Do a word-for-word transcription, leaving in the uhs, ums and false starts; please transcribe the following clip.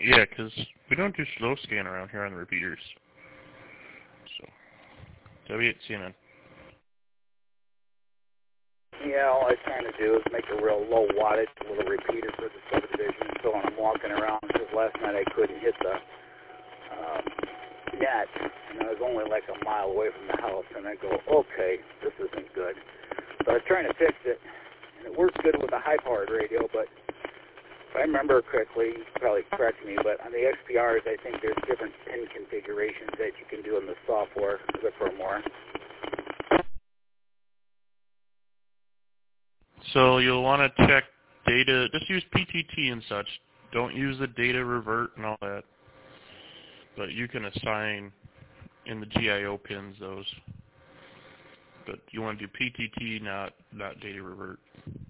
Yeah, because we don't do slow scan around here on the repeaters. So, W eight C N N. Yeah, all I'm trying to do is make a real low wattage little repeater for the subdivision. So when I'm walking around, because last night I couldn't hit the um, net, and I was only like a mile away from the house, and I go, okay, this isn't good. So I was trying to fix it, and it works good with a high-powered radio, but if I remember correctly, you can probably correct me, but on the X P Rs, I think there's different pin configurations that you can do in the software, the firmware. So you'll want to check data. Just use P T T and such. Don't use the data revert and all that. But you can assign in the G I O pins those. But you want to do P T T, not not data revert.